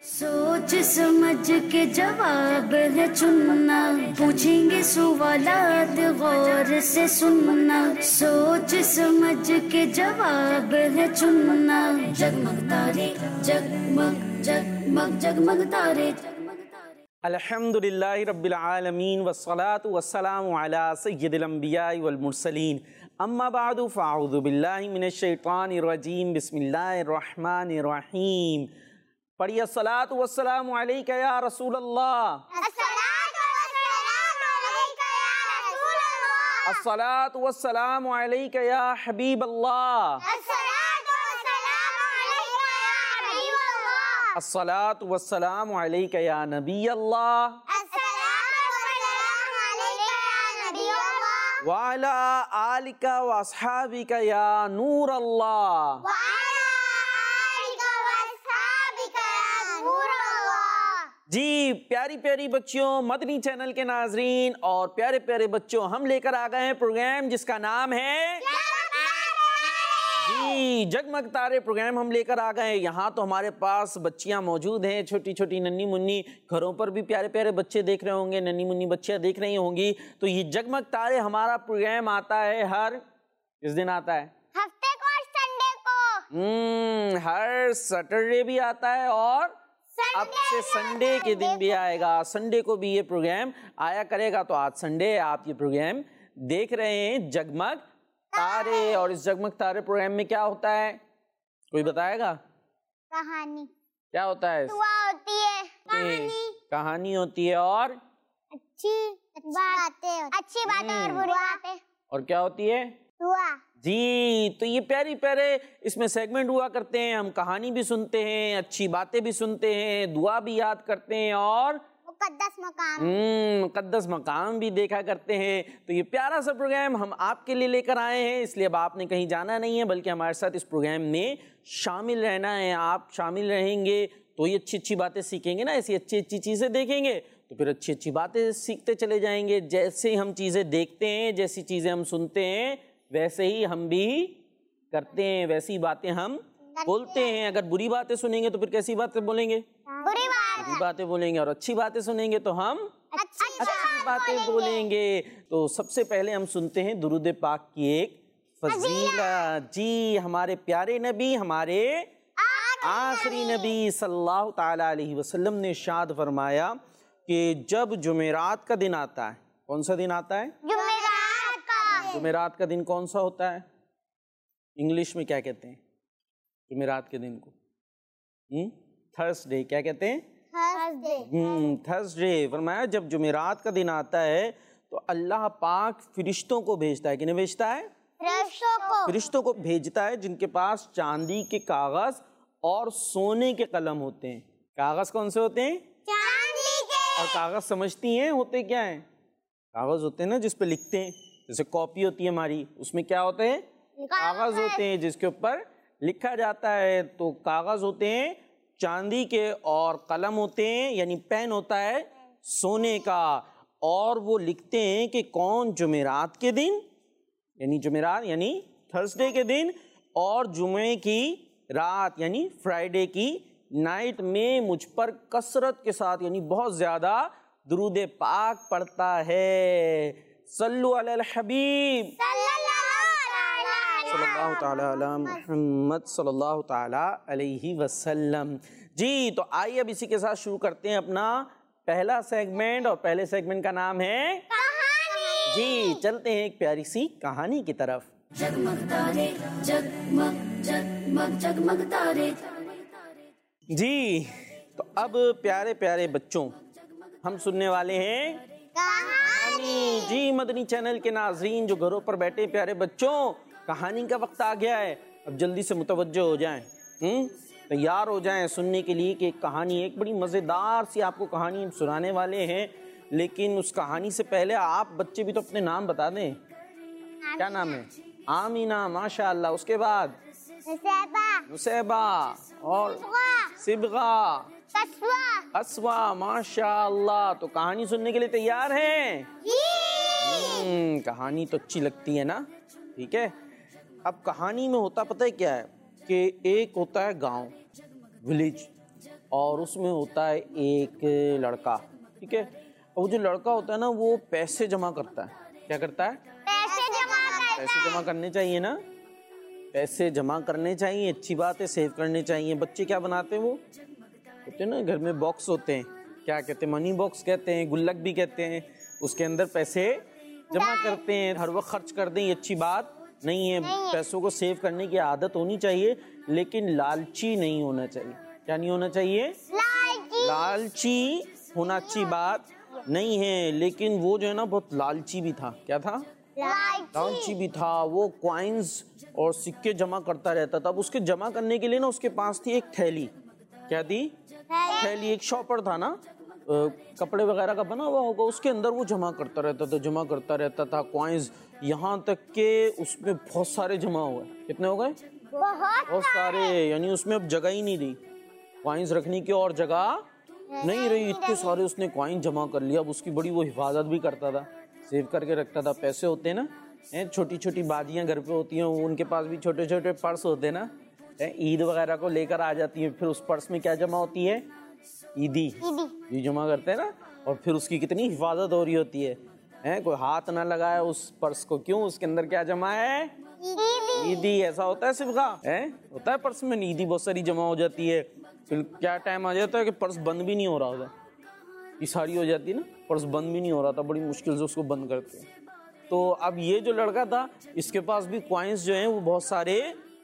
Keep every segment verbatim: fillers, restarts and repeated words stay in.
सोच समझ के जवाब है चुनना, पूछेंगे सवालात गौर से सुनना। सोच समझ के जवाब है चुनना, जगमग तारे जगमग जगमग जगमग तारे। अल्हम्दुलिल्लाहि रब्बिल आलमीन वस्सलातु वस्सलामु अला सय्यिदिल अंबियाइ वल मुरसलीन, अम्मा बादु फ़अऊज़ु बिल्लाहि मिनश शैतानिर रजीम, बिस्मिल्लाहिर रहमानिर रहीम। पढ़िए अस्सलातु वस्सलामु अलैका या रसूल अल्लाह, अस्सलातु वस्सलामु अलैका या हबीब अल्लाह, अस्सलातु वस्सलामु अलैका या नबी अल्लाह, व अला आलिका व अस्हाबिका या नूर अल्लाह। जी प्यारी प्यारी बच्चों, मदनी चैनल के नाजरीन और प्यारे प्यारे बच्चों, हम लेकर आ गए हैं प्रोग्राम जिसका नाम है जी जगमग तारे। प्रोग्राम हम लेकर आ गए हैं। यहाँ तो हमारे पास बच्चियाँ मौजूद हैं, छोटी छोटी नन्ही मुन्नी। घरों पर भी प्यारे प्यारे बच्चे देख रहे होंगे, नन्ही मुन्नी बच्चियाँ देख रही होंगी। तो ये जगमग तारे हमारा प्रोग्राम आता है हर किस दिन आता है? हफ्ते को और संडे को। हम्म हर सैटरडे भी आता है और अब से संडे के दिन भी आएगा। संडे को भी ये प्रोग्राम आया करेगा। तो आज संडे है, आप ये प्रोग्राम देख रहे हैं जगमग तारे। और इस जगमग तारे प्रोग्राम में क्या होता है, कोई बताएगा? कहानी। क्या होता है? दुआ होती है, कहानी कहानी होती है और अच्छी बातें, अच्छी बातें और बुरी बातें। और क्या होती है? दुआ। जी तो ये प्यारी प्यारे इसमें सेगमेंट हुआ करते हैं। हम कहानी भी सुनते हैं, अच्छी बातें भी सुनते हैं, दुआ भी याद करते हैं और मुकद्दस मकाम हम्म मुकद्दस मकाम भी देखा करते हैं। तो ये प्यारा सा प्रोग्राम हम आपके लिए लेकर आए हैं। इसलिए अब आपने कहीं जाना नहीं है, बल्कि हमारे साथ इस प्रोग्राम में शामिल रहना है। आप शामिल रहेंगे तो ये अच्छी अच्छी बातें सीखेंगे ना, ऐसी अच्छी अच्छी चीज़ें देखेंगे तो फिर अच्छी अच्छी बातें सीखते चले जाएंगे। जैसे हम चीज़ें देखते हैं, जैसी चीज़ें हम सुनते हैं, वैसे ही हम भी करते हैं, वैसी बातें हम बोलते हैं। अगर बुरी बातें सुनेंगे तो फिर कैसी बातें बोलेंगे? बुरी बात बुरी बातें बोलेंगे। और अच्छी बातें सुनेंगे तो हम अच्छी, अच्छी बातें बोलेंगे। तो सबसे पहले हम सुनते हैं दुरूद पाक की एक फजीला। जी हमारे प्यारे नबी, हमारे आखिरी नबी सल्लल्लाहु ताला अलैहि वसल्लम ने इरशाद फरमाया कि जब जुमेरात का दिन आता है, कौन सा दिन आता है? जुमेरात का। जुमेरात का दिन कौन सा होता है? इंग्लिश में क्या कहते हैं जुमेरात के दिन को? Hmm Thursday. क्या कहते हैं? थर्सडे। Hmm Thursday. फरमाया जब जुमेरात का दिन आता है तो अल्लाह पाक फरिश्तों को भेजता है। किन्हें भेजता है? फरिश्तों को। फरिश्तों को भेजता है जिनके पास चांदी के कागज और सोने के कलम होते हैं। कागज कौन से होते हैं? चांदी के। और कागज समझती हैं होते क्या हैं? कागज होते हैं ना जिस पे लिखते हैं। जैसे कॉपी होती है हमारी, उसमें क्या होते हैं? कागज होते हैं जिसके ऊपर लिखा जाता है। तो कागज होते हैं चांदी के और कलम होते हैं यानी पेन होता है सोने का। और वो लिखते हैं कि कौन जुमेरात के दिन यानी जुमेरात यानी थर्सडे के दिन और जुमे की रात यानी फ्राइडे की नाइट में मुझ पर कसरत के साथ यानी बहुत ज़्यादा दुरूद पाक पढ़ता है। सल्लु अलल हबीब सल्लल्लाहु ताला अला मुहम्मद सल्लल्लाहु ताला अलैहि वसल्लम। जी तो आइए अब इसी के साथ शुरू करते हैं अपना पहला सेगमेंट। और पहले सेगमेंट का नाम है कहानी। जी चलते हैं एक प्यारी सी कहानी की तरफ। जगमग तारे जगमग जगमग जगमग तारे। जी तो अब प्यारे प्यारे बच्चों, हम सुनने वाले हैं कहानी। जी मदनी चैनल के नाजरीन जो घरों पर बैठे प्यारे बच्चों, कहानी का वक्त आ गया है। अब जल्दी से मुतवज्जो हो जाएं, हम्म तैयार हो जाएं सुनने के लिए कि कहानी एक बड़ी मज़ेदार सी आपको कहानी हम सुनाने वाले हैं। लेकिन उस कहानी से पहले आप बच्चे भी तो अपने नाम बता दें। क्या नाम है? आमीना, माशाअल्लाह। उसके बाद नुसैबा और सिबगा, असवा, माशाअल्लाह। तो कहानी सुनने के लिए तैयार हैं? हम्म कहानी तो अच्छी लगती है ना, ठीक है। अब कहानी में होता पता है क्या है कि एक होता है गांव, विलेज, और उसमें होता है एक लड़का, ठीक है। और वो जो लड़का होता है ना वो पैसे जमा करता है। क्या करता है? पैसे जमा करता है। पैसे जमा करने चाहिए ना, पैसे जमा करने चाहिए, अच्छी बात है, सेव करने चाहिए। बच्चे क्या बनाते हैं, वो होते हैं ना घर में बॉक्स होते हैं, क्या कहते हैं, मनी बॉक्स कहते हैं, गुल्लक भी कहते हैं, उसके अंदर पैसे जमा करते हैं, हर वक्त खर्च कर दें, ये अच्छी बात नहीं है। पैसों को सेव करने की आदत होनी चाहिए, लेकिन लालची नहीं होना चाहिए। क्या नहीं होना चाहिए? लालची। लालची होना अच्छी बात नहीं है, लेकिन वो जो है ना बहुत लालची भी था। क्या था? लालची। लालची भी था। वो कॉइन्स और सिक्के जमा करता रहता था। अब उसके जमा करने के लिए ना उसके पास थी एक थैली। क्या थी? थैली। एक शॉपर था ना, अ, कपड़े वगैरह का बना हुआ होगा, उसके अंदर वो जमा करता रहता था, जमा करता रहता था कॉइन्स, यहाँ तक के उसमें बहुत सारे जमा हुए। कितने हो गए? बहुत बहुत सारे। यानी उसमें अब जगह ही नहीं रही, कॉइन्स रखने की और जगह नहीं रही, इतने सारे उसने कॉइन जमा कर लिया। अब उसकी बड़ी वो हिफाजत भी करता था, सेव करके रखता था। पैसे होते हैं ना, छोटी छोटी बाजियां घर पे होती हैं, उनके पास भी छोटे छोटे पर्स होते हैं ना, ईद वगैरह को लेकर आ जाती है, फिर उस पर्स में क्या जमा होती है? ईदी। ये जमा करते हैं ना, और फिर उसकी कितनी हिफाजत हो रही होती है, हैं? कोई हाथ ना लगाए उस पर्स को, क्यों? उसके अंदर क्या जमा है? ईदी। ऐसा होता है सिर्फ है होता है पर्स में ईदी बहुत सारी जमा हो जाती है। फिर क्या टाइम आ जाता है कि पर्स बंद भी नहीं हो रहा होता, ये सारी हो जाती है ना, पर्स बंद भी नहीं हो रहा था, बड़ी मुश्किल से उसको बंद करते हैं। तो अब ये जो लड़का था, इसके पास भी कॉइन्स जो हैं वो बहुत सारे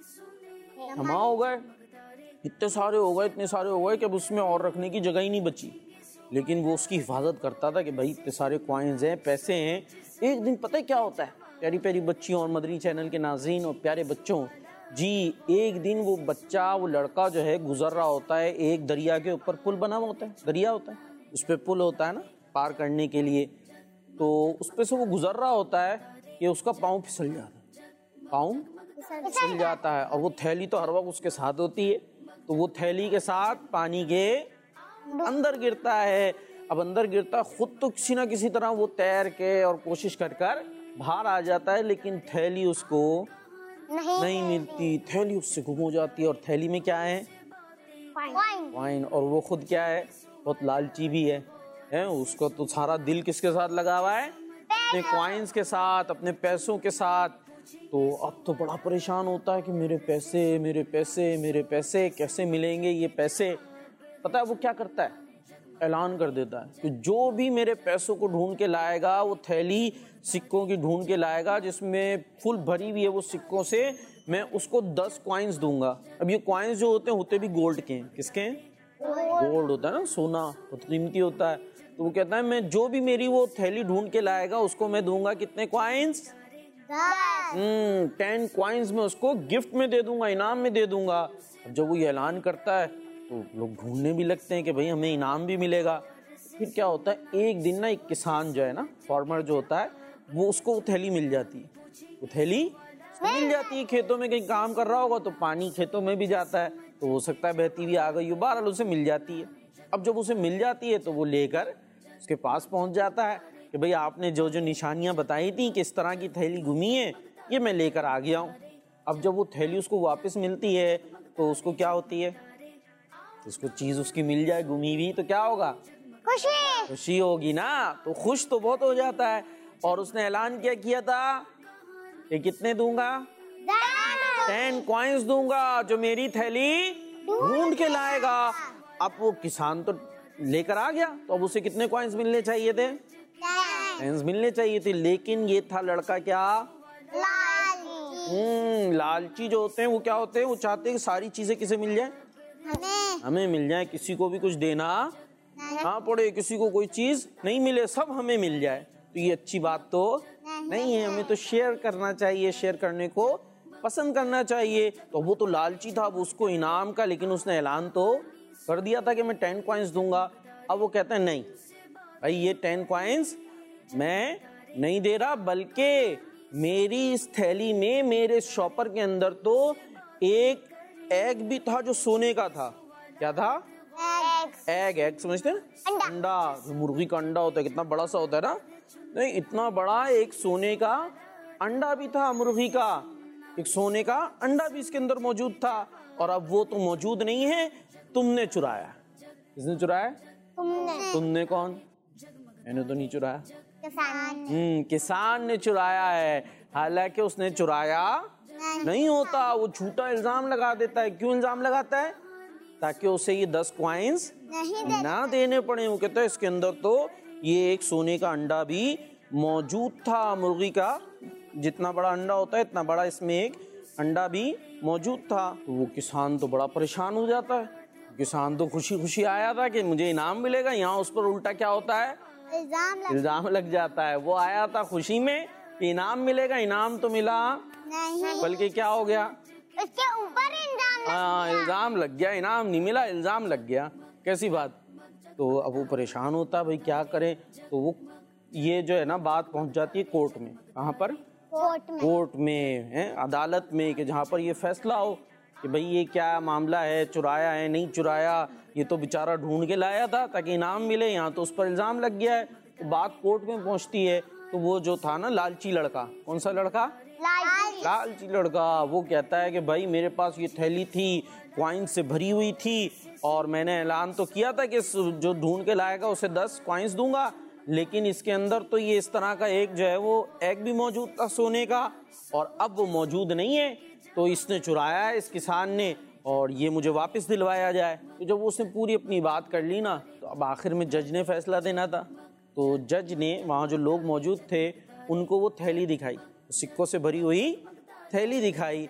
जमा हो गए, इतने सारे हो गए, इतने सारे हो गए कि अब उसमें और रखने की जगह ही नहीं बची। लेकिन वो उसकी हिफाजत करता था कि भाई इतने सारे कॉइन्स हैं, पैसे हैं। एक दिन पता है क्या होता है, प्यारी प्यारी बच्चियों और मदनी चैनल के नाज़रीन और प्यारे बच्चों जी, एक दिन वो बच्चा, वो लड़का जो है गुजर रहा होता है, एक दरिया के ऊपर पुल बना हुआ होता है, दरिया होता है, उस पर पुल होता है ना पार करने के लिए। तो उस पर से वो गुजर रहा होता है कि उसका पाँव फिसल जाता है, पाँव फिसल जाता है। और वो थैली तो हर वक्त उसके साथ होती है, तो वो थैली के साथ पानी के अंदर गिरता है। अब अंदर गिरता खुद तो किसी ना किसी तरह वो तैर के और कोशिश कर कर बाहर आ जाता है, लेकिन थैली उसको नहीं, नहीं मिलती, थैली उससे गुम हो जाती है। और थैली में क्या है? कॉइन। और वो खुद क्या है? बहुत लालची भी है, है? उसका तो सारा दिल किसके साथ लगा हुआ है? अपने कॉइन्स के साथ, अपने पैसों के साथ। तो अब तो बड़ा परेशान होता है कि मेरे पैसे, मेरे पैसे, मेरे पैसे कैसे मिलेंगे ये पैसे। पता है वो क्या करता है? ऐलान कर देता है कि जो भी मेरे पैसों को ढूंढ के लाएगा, वो थैली सिक्कों की ढूंढ के लाएगा जिसमें फुल भरी हुई है वो सिक्कों से, मैं उसको दस कॉइन्स दूंगा। अब ये कॉइन्स जो होते हैं होते भी गोल्ड के हैं। किसके हैं? गोल्ड होता है ना, सोना बहुत कीमती होता है। तो वो कहता है मैं जो भी मेरी वो थैली ढूंढ के लाएगा उसको मैं दूंगा कितने कॉइन्स? हम्म टेन कॉइन्स में उसको गिफ्ट में दे दूंगा, इनाम में दे दूंगा। अब जब वो ये ऐलान करता है तो लोग ढूंढने भी लगते हैं कि भाई हमें इनाम भी मिलेगा। फिर क्या होता है, एक दिन ना एक किसान जो है ना, फार्मर जो होता है, वो उसको वो थैली मिल जाती है, वो थैली मिल जाती है। खेतों में कहीं काम कर रहा होगा तो पानी खेतों में भी जाता है, तो हो सकता है बहती हुई आ गई हो, बहरहाल उसे मिल जाती है। अब जब उसे मिल जाती है तो वो लेकर उसके पास पहुंच जाता है कि भाई आपने जो जो निशानियां बताई थी कि इस तरह की थैली घूमी है, ये मैं लेकर आ गया हूँ। अब जब वो थैली उसको वापस मिलती है तो उसको क्या होती है? उसको चीज उसकी मिल जाए घूमी हुई तो क्या होगा? खुशी। खुशी होगी ना। तो खुश तो बहुत हो जाता है। और उसने ऐलान क्या किया था कि कितने दूंगा? टेन कॉइन्स दूंगा जो मेरी थैली ढूंढ के लाएगा। अब वो किसान तो लेकर आ गया, तो अब उसे कितने कॉइन्स मिलने चाहिए थे? टेन मिलने चाहिए थे। लेकिन ये था लड़का क्या? लालची। हम्म लालची जो होते हैं वो क्या होते हैं? वो चाहते हैं कि सारी चीजें किसे मिल जाए? हमें। हमें मिल जाए, किसी को भी कुछ देना ना पड़े, किसी को कोई चीज नहीं मिले, सब हमें मिल जाए। तो ये अच्छी बात तो नहीं है। हमें तो शेयर करना चाहिए, शेयर करने को पसंद करना चाहिए। तो वो तो लालची था, वो उसको इनाम का, लेकिन उसने ऐलान तो कर दिया था कि मैं टेन कॉइन्स दूंगा। अब वो कहता है नहीं भाई, ये टेन कॉइन्स मैं नहीं दे रहा, बल्कि मेरी इस थैली में, मेरे शॉपर के अंदर तो एक एग भी था जो सोने का था। क्या था? एग। एग समझते हैं? अंडा। मुर्गी का अंडा होता है, कितना बड़ा सा होता है ना, नहीं इतना बड़ा एक सोने का अंडा भी था, मुर्गी का एक सोने का अंडा भी इसके अंदर मौजूद था। और अब वो तो मौजूद नहीं है, तुमने चुराया। किसने चुराया? तुमने। तुमने कौन? मैंने तो नहीं चुराया। किसान। हम्म किसान ने चुराया है, हालांकि उसने चुराया नहीं, नहीं होता, वो झूठा इल्जाम लगा देता है। क्यों इल्जाम लगाता है? ताकि उसे ये दस कॉइन्स नहीं दे ना देने पड़े। वो कहता है इसके अंदर तो ये एक सोने का अंडा भी मौजूद था, मुर्गी का जितना बड़ा अंडा होता है इतना बड़ा इसमें एक अंडा भी मौजूद था। तो वो किसान तो बड़ा परेशान हो जाता है। किसान तो खुशी खुशी आया था कि मुझे इनाम मिलेगा, यहाँ उस पर उल्टा क्या होता है? इल्जाम लग... इल्जाम लग जाता है। वो आया था खुशी में कि इनाम मिलेगा, इनाम तो मिला नहीं, बल्कि क्या हो गया? उसके ऊपर इल्जाम लग... हाँ इल्जाम लग गया, इनाम नहीं मिला, इल्जाम लग गया। कैसी बात? तो अब वो परेशान होता, भाई क्या करें। तो वो ये जो है ना बात पहुंच जाती है कोर्ट में। कहाँ पर? कोर्ट में। कोर्ट में है, अदालत में, कि जहाँ पर ये फैसला हो कि भाई ये क्या मामला है, चुराया है नहीं चुराया। ये तो बेचारा ढूंढ के लाया था ताकि इनाम मिले, यहाँ तो उस पर इल्जाम लग गया है। तो बात कोर्ट में पहुंचती है। तो वो जो था ना लालची लड़का, कौन सा लड़का? लालची। लालची लड़का। वो कहता है कि भाई मेरे पास ये थैली थी, कॉइन से भरी हुई थी, और मैंने ऐलान तो किया था कि जो ढूंढ के लाएगा उसे दस कॉइन्स दूंगा, लेकिन इसके अंदर तो ये इस तरह का एक जो है वो एग भी मौजूद था सोने का, और अब वो मौजूद नहीं है। तो इसने चुराया है इस किसान ने, और ये मुझे वापस दिलवाया जाए। तो जब उसने पूरी अपनी बात कर ली ना, तो अब आखिर में जज ने फैसला देना था। तो जज ने वहाँ जो लोग मौजूद थे उनको वो थैली दिखाई, सिक्कों से भरी हुई थैली दिखाई,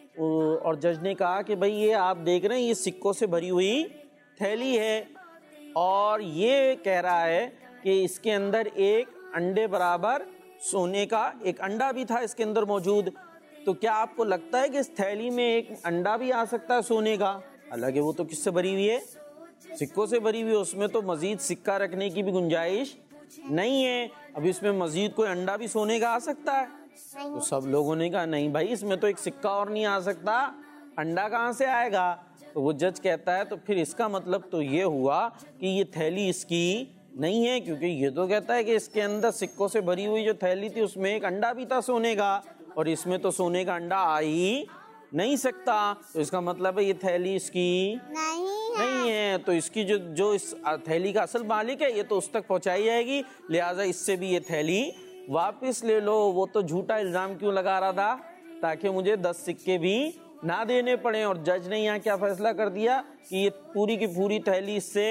और जज ने कहा कि भाई ये आप देख रहे हैं ये सिक्कों से भरी हुई थैली है, और ये कह रहा है कि इसके अंदर एक अंडे बराबर सोने का एक अंडा भी था इसके अंदर मौजूद। तो क्या आपको लगता है कि इस थैली में एक अंडा भी आ सकता है सोने का? हालांकि वो तो किससे भरी हुई है? सिक्कों से भरी हुई है, उसमें तो मजीद सिक्का रखने की भी गुंजाइश नहीं है। अब इसमें मजीद कोई अंडा भी सोने का आ सकता है? तो सब लोगों ने कहा नहीं भाई, इसमें तो एक सिक्का और नहीं आ सकता, अंडा कहाँ से आएगा? तो वो जज कहता है तो फिर इसका मतलब तो ये हुआ कि ये थैली इसकी नहीं है, क्योंकि ये तो कहता है कि इसके अंदर सिक्कों से भरी हुई जो थैली थी उसमें एक अंडा भी था सोने का, और इसमें तो सोने का अंडा आ ही नहीं सकता। तो इसका मतलब है ये थैली इसकी नहीं है। नहीं है। तो इसकी जो जो इस थैली का असल मालिक है ये तो उस तक पहुंचाई जाएगी, लिहाजा इससे भी ये थैली वापस ले लो। वो तो झूठा इल्जाम क्यों लगा रहा था? ताकि मुझे दस सिक्के भी ना देने पड़े। और जज ने यहाँ क्या फैसला कर दिया कि ये पूरी की पूरी थैली इससे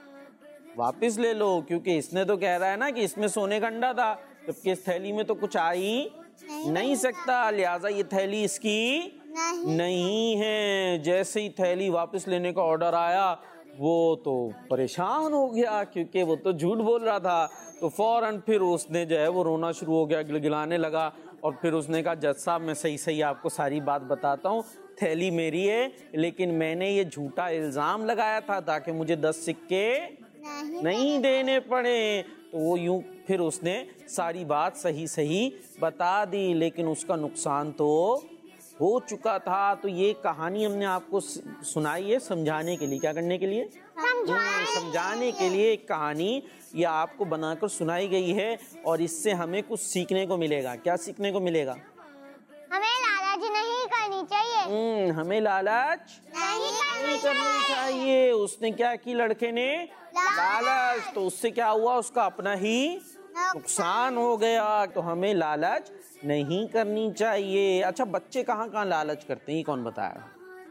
वापस ले लो, क्योंकि इसने तो कह रहा है ना कि इसमें सोने का अंडा था, जबकि इस थैली में तो कुछ आ ही नहीं, नहीं सकता, लिहाजा ये थैली इसकी नहीं, नहीं है। जैसे ही थैली वापस लेने का ऑर्डर आया वो तो परेशान हो गया, क्योंकि वो तो झूठ बोल रहा था। तो फौरन फिर उसने जो है वो रोना शुरू हो गया, गिड़गिड़ाने लगा, और फिर उसने कहा जज साहब मैं सही सही आपको सारी बात बताता हूँ, थैली मेरी है, लेकिन मैंने ये झूठा इल्जाम लगाया था ताकि मुझे दस सिक्के नहीं, नहीं देने पड़े। तो वो यूं फिर उसने सारी बात सही सही बता दी, लेकिन उसका नुकसान तो हो चुका था। तो ये कहानी हमने आपको सुनाई है समझाने के लिए। क्या करने के लिए? समझाने, समझाने के लिए एक कहानी ये आपको बनाकर सुनाई गई है, और इससे हमें कुछ सीखने को मिलेगा। क्या सीखने को मिलेगा? हमें लालच नहीं करनी चाहिए। हम्म हमें लालच नहीं नहीं करनी चाहिए। उसने क्या की लड़के ने? लालच। तो उससे क्या हुआ? उसका अपना ही नुकसान हो गया। तो हमें लालच नहीं करनी चाहिए। अच्छा, बच्चे कहाँ कहाँ लालच करते हैं, ये कौन बताएगा?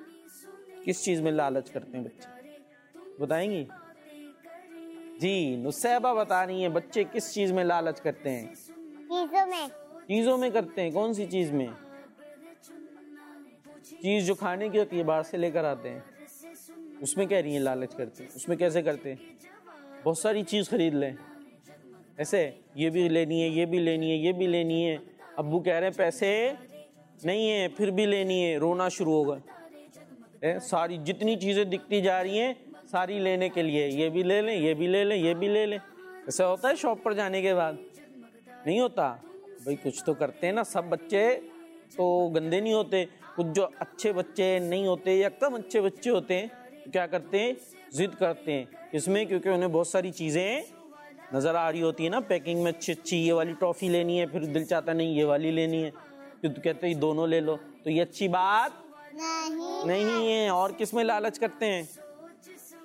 किस चीज में लालच करते हैं बच्चे, बताएंगी? जी नुसैबा बता रही है, बच्चे किस चीज में लालच करते हैं? चीजों में। चीजों में करते हैं। कौन सी चीज में? चीज जो खाने की होती है बाहर से लेकर आते हैं, उसमें कह रही है लालच करते हैं। उसमें कैसे करते हैं? बहुत सारी चीज खरीद लें, ऐसे ये भी लेनी है, ये भी लेनी है, ये भी लेनी है। अब्बू कह रहे हैं पैसे नहीं है, फिर भी लेनी है, रोना शुरू होगा। सारी जितनी चीजें दिखती जा रही हैं सारी लेने के लिए, ये भी ले लें, ये भी ले लें, ये भी ले लें। ऐसा होता है शॉप पर जाने के बाद? नहीं होता भाई, कुछ तो करते हैं ना। सब बच्चे तो गंदे नहीं होते, कुछ जो अच्छे बच्चे नहीं होते या कम अच्छे बच्चे होते हैं तो क्या करते हैं? जिद करते हैं। इसमें क्योंकि उन्हें बहुत सारी चीजें नजर आ रही होती है ना, पैकिंग में अच्छी अच्छी, ये वाली टॉफी लेनी है, फिर दिल चाहता नहीं ये वाली लेनी है, फिर तो कहते हैं दोनों ले लो। तो ये अच्छी बात नहीं, नहीं है। और किस में लालच करते हैं?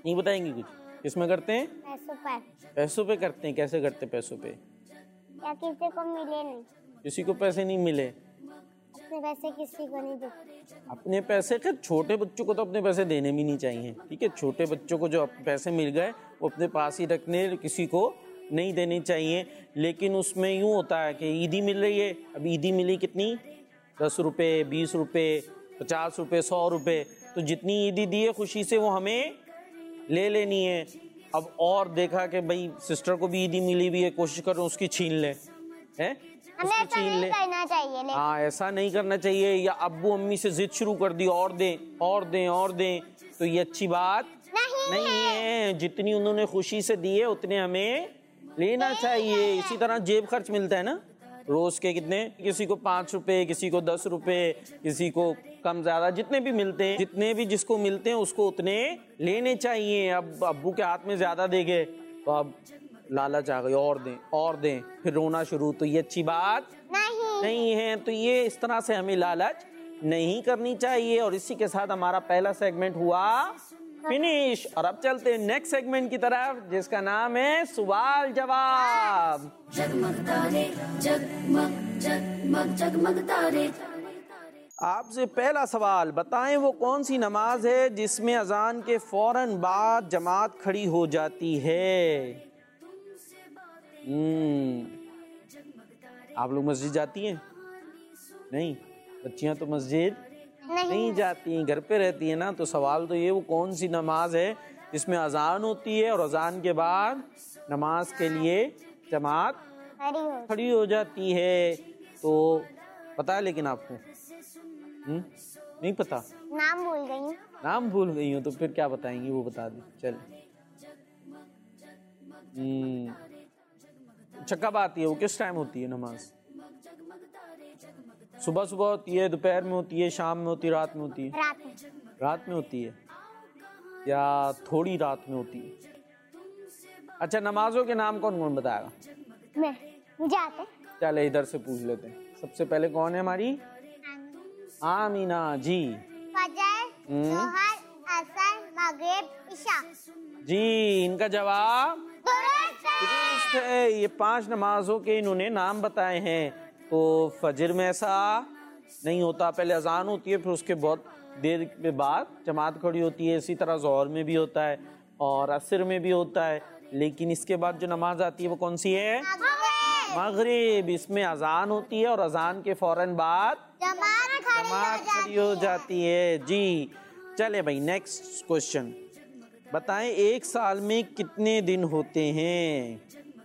नहीं बताएंगी कुछ? किसमें करते हैं? पैसों पर। पैसों पे करते हैं। कैसे करते हैं पैसों पे? या किसी को मिले नहीं, किसी को पैसे नहीं मिले, अपने पैसे किसी को नहीं देते। अपने पैसे के छोटे बच्चों को तो अपने पैसे देने भी नहीं चाहिए, ठीक है। छोटे बच्चों को जो पैसे मिल गए वो अपने पास ही रखने, किसी को नहीं देने चाहिए। लेकिन उसमें यूँ होता है कि ईदी मिल रही है, अब ईदी मिली कितनी, दस रुपये, बीस रुपये, पचास रुपये, सौ रुपये, तो जितनी ईदी दी है खुशी से वो हमें ले लेनी है। अब और देखा कि भाई सिस्टर को भी ईदी मिली हुई है, कोशिश करो उसकी छीन ले, हैं, हमें ऐसा नहीं करना चाहिए। हाँ, ऐसा नहीं करना चाहिए। या अब्बू अम्मी से जिद शुरू कर दी, और दें और दें और दें, तो ये अच्छी बात नहीं, नहीं है। जितनी उन्होंने खुशी से दी है उतने हमें लेना चाहिए। इसी तरह जेब खर्च मिलता है ना, रोज के कितने, किसी को पाँच रुपए, किसी को दस रुपए, किसी को कम ज्यादा, जितने भी मिलते हैं, जितने भी जिसको मिलते हैं उसको उतने लेने चाहिए। अब अब्बू के हाथ में ज्यादा देंगे तो अब लालच आ गई, और दें और दें, फिर रोना शुरू, तो ये अच्छी बात नहीं, नहीं है। तो ये इस तरह से हमें लालच नहीं करनी चाहिए। और इसी के साथ हमारा पहला सेगमेंट हुआ फिनिश। और अब चलते हैं नेक्स्ट सेगमेंट की तरफ, जिसका नाम है सवाल जवाब। जगमग तारे जगमग जगमग जगमग तारे। आपसे पहला सवाल, बताएं वो कौन सी नमाज है जिसमें अजान के फौरन बाद जमात खड़ी हो जाती है? हम्म आप लोग मस्जिद जाती हैं? नहीं, बच्चियां तो मस्जिद नहीं, नहीं जाती हैं, घर पे रहती है ना। तो सवाल तो ये, वो कौन सी नमाज है जिसमें अजान होती है और अजान के बाद नमाज के लिए जमात खड़ी हो। खड़ी हो जाती है? तो पता है लेकिन आपको? हम्म नहीं पता? नाम भूल गई हूँ। नाम भूल गई हो तो फिर क्या बताएंगी, वो बता दे। चल, हम्म अच्छा, कब आती है वो, किस टाइम होती है नमाज? सुबह सुबह होती है, दोपहर में होती है, शाम में होती है, रात में होती है? रात में। रात में होती है या थोड़ी रात में होती है? अच्छा, नमाजों के नाम कौन कौन बताएगा? मैं, मुझे आते। चले इधर से पूछ लेते हैं। सबसे पहले कौन है हमारी? आमीना जी। फजर, जोहर, असर, मगरिब, इशा। जी, इनका जवाब दुरुस्त है। दुरुस्त है। ये पांच नमाजों के इन्होंने नाम बताए हैं। तो फजर में ऐसा नहीं होता, पहले अजान होती है, फिर उसके बहुत देर के बाद जमात खड़ी होती है। इसी तरह ज़ोहर में भी होता है और असर में भी होता है। लेकिन इसके बाद जो नमाज आती है वो कौन सी है? मगरिब। इसमें अजान होती है और अजान के फौरन बाद जमात खड़ी हो जाती है। जी, चले भाई नेक्स्ट क्वेश्चन, बताएं एक साल में कितने दिन होते हैं?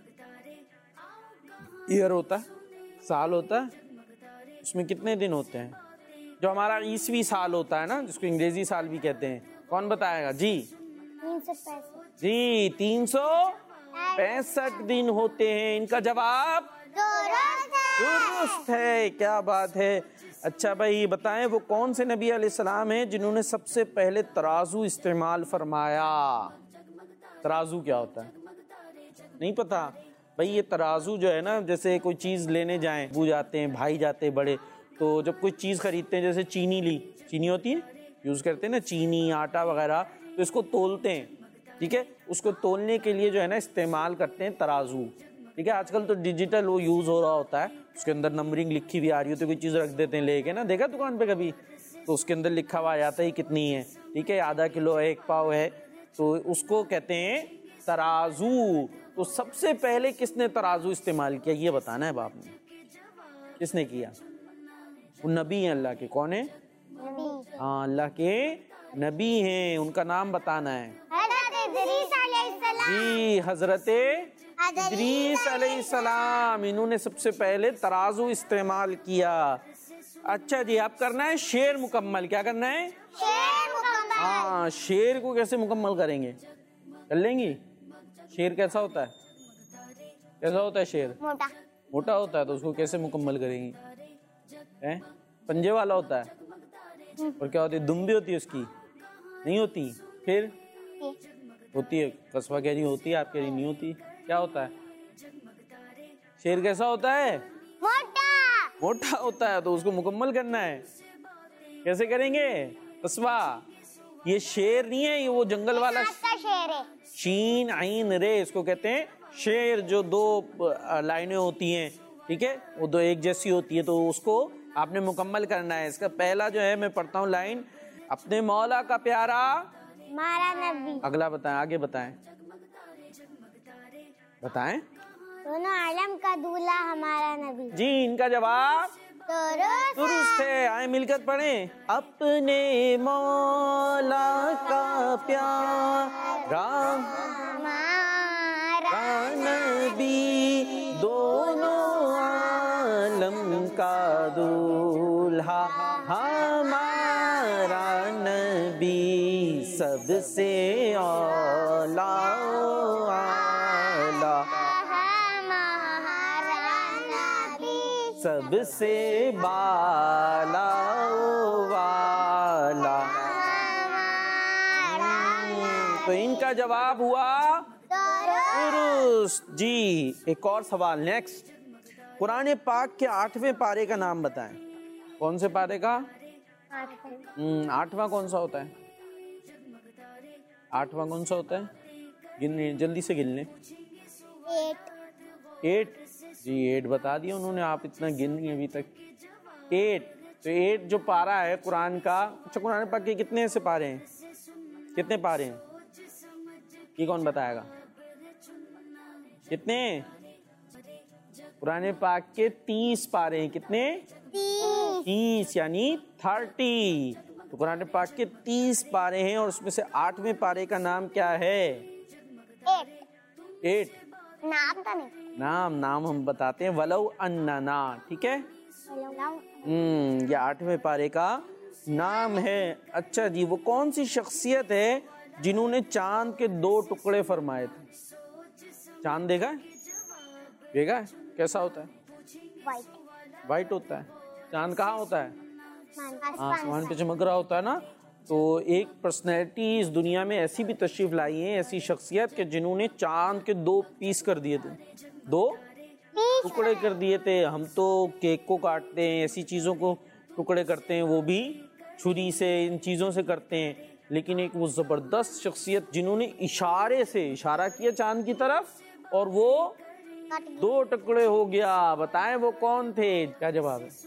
ईयर होता है, साल होता है, उसमें कितने दिन होते हैं? जो हमारा ईसवी साल होता है ना, जिसको अंग्रेजी साल भी कहते हैं, कौन बताएगा? जी तीन सौ पैंसठ। जी, तीन सौ पैंसठ दिन होते हैं। इनका जवाब दुरुस्त है। दुरुस्त है। क्या बात है। अच्छा भाई, बताएं वो कौन से नबी अलैहिस्सलाम हैं जिन्होंने सबसे पहले तराजू इस्तेमाल फरमाया? तराजू क्या होता है? नहीं पता भाई। ये तराजू जो है ना, जैसे कोई चीज़ लेने जाएं, बू जाते हैं, भाई जाते हैं बड़े, तो जब कोई चीज़ खरीदते हैं, जैसे चीनी ली, चीनी होती है, यूज़ करते हैं ना, चीनी, आटा वगैरह, तो इसको तोलते हैं, ठीक है। उसको तोलने के लिए जो है ना इस्तेमाल करते हैं तराजू, ठीक है। आजकल तो डिजिटल वो यूज़ हो रहा होता है, उसके अंदर नंबरिंग लिखी हुई आ रही होती है, कोई चीज़ रख देते हैं लेके ना, देखा दुकान पे कभी, तो उसके अंदर लिखा हुआ आ जाता है कितनी है, ठीक है, आधा किलो है, एक पाव है, तो उसको कहते हैं तराजू। तो सबसे पहले किसने तराजू इस्तेमाल किया, ये बताना है बाप ने, किसने किया? वो नबी हैं अल्लाह के। कौन है? नबी। हाँ, अल्लाह के नबी हैं, उनका नाम बताना है। हज़रत इदरीस अलैहिस्सलाम। जी, हजरत इदरीस अलैहिस्सलाम, इन्होंने सबसे पहले तराजू इस्तेमाल किया। अच्छा जी, आप करना है शेर मुकम्मल। क्या करना है? शेर मुकम्मल। हाँ, शेर को कैसे मुकम्मल करेंगे? कर लेंगी? शेर कैसा होता है? कैसा होता है शेर? मोटा। मोटा होता है, तो उसको कैसे मुकम्मल करेंगी? हैं? पंजे वाला होता है। और क्या होती है? दुम भी होती है उसकी? नहीं होती। फिर होती है। कस्बा कह रही होती है, आप कह रही नहीं होती। क्या होता है? शेर कैसा होता है? मोटा। मोटा होता है, तो उसको मुकम्मल करना है। कैसे करेंगे? कस्बा ये शेर नहीं है, ये वो जंगल वाला का शेर है। शीन आइन रे, इसको कहते हैं शेर। जो दो लाइनें होती हैं, ठीक है, वो दो एक जैसी होती है, तो उसको आपने मुकम्मल करना है। इसका पहला जो है मैं पढ़ता हूँ लाइन, अपने मौला का प्यारा हमारा नबी। अगला बताएं, आगे बताएं, बताएं। दोनों आलम का दूल्हा हमारा नबी। जी, इनका जवाब दुरुस्त दुरुस्त है। आए मिलकर पढ़ें, अपने मौला का प्यारा हमारा नबी, दोनों आलम का दूल्हा हमारा नबी, सबसे औला आला, सबसे बाला वाला। तो इनका जवाब हुआ दुरुस्त। जी, एक और सवाल नेक्स्ट। कुरान पाक के आठवें पारे का नाम बताएं। कौन से पारे का? हम्म आठवां कौन सा होता है? आठवां कौन सा होता है? गिनने, जल्दी से गिन लें। एट। एट। जी, एट बता दिया उन्होंने, आप इतना गिन नहीं अभी तक। एट। तो एट जो पारा है कुरान का। अच्छा, कुरान पाक के कितने से पारे हैं? कितने पारे हैं ये कौन बताएगा? कितने? कुरान पाक के तीस पारे हैं। कितने? तीस, यानी थर्टी। तो कुरान पाक के तीस पारे हैं और उसमें से आठवें पारे का नाम क्या है? एट। एट। नाम तो नहीं। नाम नाम हम बताते हैं, वलौ अन्ना, ठीक है। हम्म ये आठवें पारे का नाम है। अच्छा जी, वो कौन सी शख्सियत है जिन्होंने चांद के दो टुकड़े फरमाए थे? चांद देखा है? देखा है? कैसा होता है? वाइट। वाइट होता है। चांद कहाँ होता है? आसमान पे चमक रहा होता है ना। तो एक पर्सनैलिटी इस दुनिया में ऐसी भी तशरीफ लाई है, ऐसी शख्सियत के जिन्होंने चांद के दो पीस कर दिए थे, दो टुकड़े कर दिए थे। हम तो केक को काटते हैं, ऐसी चीज़ों को टुकड़े करते हैं, वो भी छुरी से, इन चीज़ों से करते हैं। लेकिन एक वो ज़बरदस्त शख्सियत जिन्होंने इशारे से इशारा किया चांद की तरफ और वो दो टुकड़े हो गया। बताएं वो कौन थे? क्या जवाब है?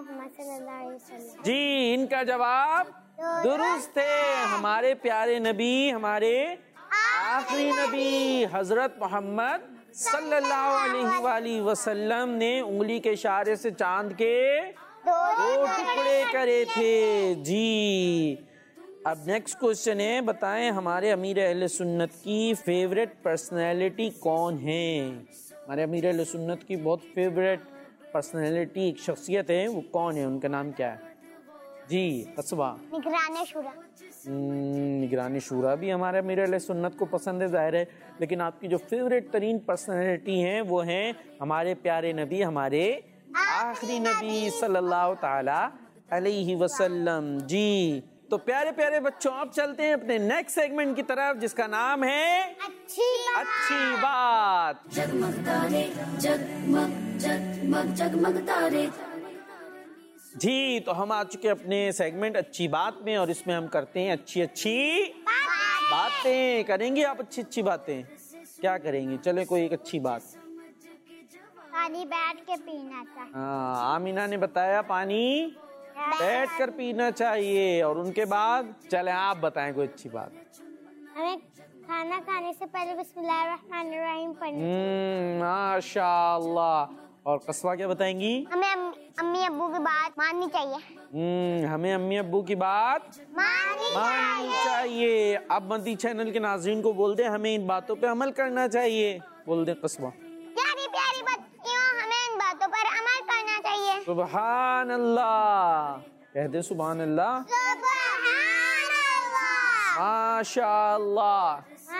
जी, इनका जवाब दुरुस्त है। हमारे प्यारे नबी, हमारे आखिरी नबी हजरत मोहम्मद सल्लल्लाहु अलैहि वसल्लम ने उंगली के इशारे से चांद के दो टुकड़े करे थे। जी, अब नेक्स्ट क्वेश्चन है, बताएं हमारे अमीर अहले सुन्नत की फेवरेट पर्सनैलिटी कौन है? हमारे अमीर अहले सुन्नत की बहुत फेवरेट पर्सनैलिटी, एक शख्सियत है, वो कौन है? उनका नाम क्या है? जी, कसबा। निगराने शूरा। निगरानी शूरा भी हमारे अमीर अहले सुन्नत को पसंद है, जाहिर है। लेकिन आपकी जो फेवरेट तरीन पर्सनैलिटी हैं वो हैं हमारे प्यारे नबी, हमारे आखिरी नबी सल्लल्लाहु ताला अलैहि वसल्लम। जी, तो प्यारे प्यारे बच्चों, अब चलते हैं अपने नेक्स्ट सेगमेंट की तरफ, जिसका नाम है अच्छी बात। अच्छी बात। जगमग तारे, जगमग जगमग जगमग तारे। जी, तो हम आ चुके अपने सेगमेंट अच्छी बात में, और इसमें हम करते हैं अच्छी अच्छी बातें। करेंगे आप अच्छी अच्छी बातें? क्या करेंगे? चले कोई एक अच्छी बात। पानी बैठ के पीना चाहिए। हाँ, आमीना ने बताया पानी बैठ कर पीना चाहिए। और उनके बाद चले आप बताएं कोई अच्छी बात। हमें खाना खाने से पहले बिस्मिल्लाहिर्रहमानिर्रहीम पढ़ना। हम्म माशाअल्लाह। और कस्बा क्या बताएंगी? हमें अम, अम्मी अब्बू की बात माननी चाहिए। हम्म हमें अम्मी अब्बू की बात माननी माननी चाहिए। अब मदी चैनल के नाज़रीन को बोल दे हमें इन बातों पे अमल करना चाहिए। बोल दे कस्बा। प्यारी प्यारी बच्चियों, हमें इन बातों पर अमल करना चाहिए। सुभान अल्लाह। कह दे सुभान अल्लाह। सुभान अल्लाह। माशाअल्लाह।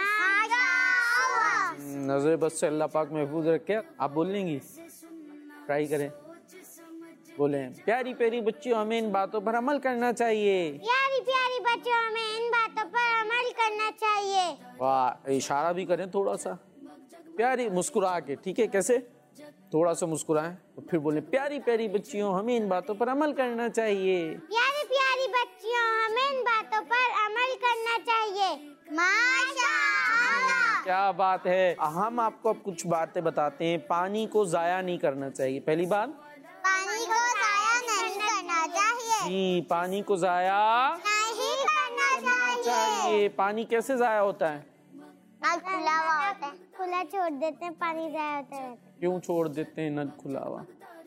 माशाअल्लाह। नजर बस से अल्लाह पाक महफूज रखे। आप बोल लेंगी? ट्राई करें, बोले। प्यारी प्यारी बच्चियों, हमें इन बातों पर अमल करना चाहिए। प्यारी प्यारी बच्चों, हमें इन बातों पर अमल करना चाहिए। वाह, इशारा भी करें थोड़ा सा, प्यारी मुस्कुरा के, ठीक है? कैसे? थोड़ा सा मुस्कुराएं तो फिर बोले प्यारी प्यारी बच्चियों, हमें इन बातों पर अमल करना चाहिए। प्यारी प्यारी बच्चियों, हमें इन बातों पर अमल करना माशाअल्लाह। क्या बात है। हम आपको अब कुछ बातें बताते हैं। पानी को जाया नहीं करना चाहिए। पहली बात, पानी को जाया नहीं करना चाहिए। जी, पानी को जाया नहीं करना चाहिए। चाहिए। पानी कैसे जाया होता है? नल खुला हुआ होता है, खुला छोड़ देते हैं, पानी जाया होता है। क्यों छोड़ देते हैं नल खुला हुआ,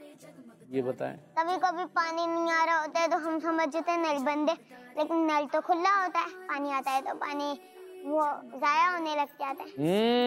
ये बताएं। कभी कभी पानी नहीं आ रहा होता है तो हम समझते हैं नल बंद है, लेकिन नल तो खुला होता है, पानी आता है तो पानी वो जाया होने लग जाता है।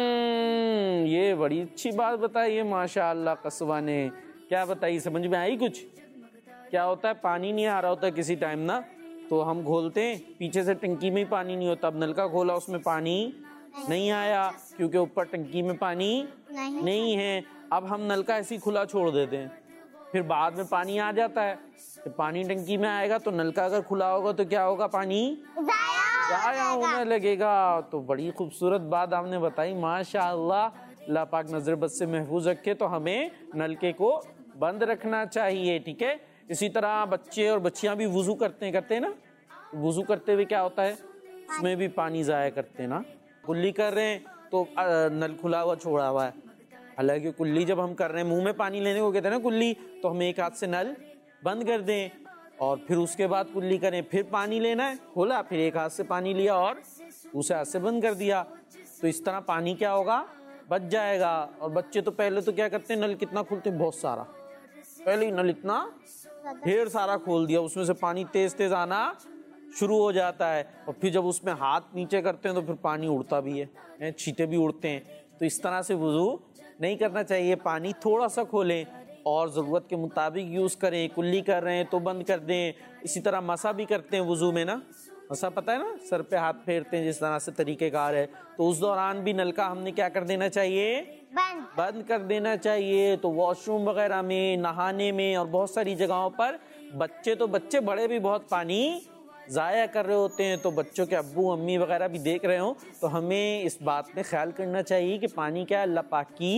हम्म, ये बड़ी अच्छी बात बताई है माशाअल्लाह कसवा ने। क्या बताई, समझ में आई कुछ? क्या होता है, पानी नहीं आ रहा होता है किसी टाइम ना, तो हम खोलते हैं, पीछे से टंकी में ही पानी नहीं होता। अब नलका खोला, उसमें पानी नहीं आया क्योंकि ऊपर टंकी में पानी नहीं, नहीं है। अब हम नलका ऐसे ही खुला छोड़ देते हैं, फिर बाद में पानी आ जाता है। तो पानी टंकी में आएगा तो नलका अगर खुला होगा तो क्या होगा, पानी जाया जाया होने लगेगा। तो बड़ी खूबसूरत बात आपने बताई माशाअल्लाह। अल्लाह पाक नजर बद से महफूज रखे। तो हमें नलके को बंद रखना चाहिए, ठीक है। इसी तरह बच्चे और बच्चियां भी वुजू करते हैं करते हैं ना, वुजू करते हुए क्या होता है, उसमें भी पानी जाया करते हैं ना। कुल्ली कर रहे हैं तो नल खुला हुआ छोड़ा हुआ है, हालांकि कुल्ली जब हम कर रहे हैं, मुंह में पानी लेने को कहते हैं ना कुल्ली, तो हम एक हाथ से नल बंद कर दें और फिर उसके बाद कुल्ली करें। फिर पानी लेना है, खोला, फिर एक हाथ से पानी लिया और दूसरे हाथ से बंद कर दिया, तो इस तरह पानी क्या होगा, बच जाएगा। और बच्चे तो पहले तो क्या करते हैं, नल कितना खोलते हैं, बहुत सारा, पहले ही नल इतना ढेर सारा खोल दिया, उसमें से पानी तेज तेज आना शुरू हो जाता है। और फिर जब उसमें हाथ नीचे करते हैं तो फिर पानी उड़ता भी है, छींटे भी उड़ते हैं। तो इस तरह से वुजू नहीं करना चाहिए। पानी थोड़ा सा खोलें और ज़रूरत के मुताबिक यूज़ करें। कुल्ली कर रहे हैं तो बंद कर दें। इसी तरह मसा भी करते हैं वुजू में ना, मसा पता है ना, सर पे हाथ फेरते हैं, जिस तरह से तरीक़ेकार है। तो उस दौरान भी नल का हमने क्या कर देना चाहिए, बंद बंद कर देना चाहिए। तो वॉशरूम वगैरह में, नहाने में और बहुत सारी जगहों पर बच्चे तो बच्चे बड़े भी बहुत पानी ज़ाया कर रहे होते हैं। तो बच्चों के अब्बू अम्मी वगैरह भी देख रहे हो तो हमें इस बात में ख्याल करना चाहिए कि पानी क्या है, अल्लाह पाक की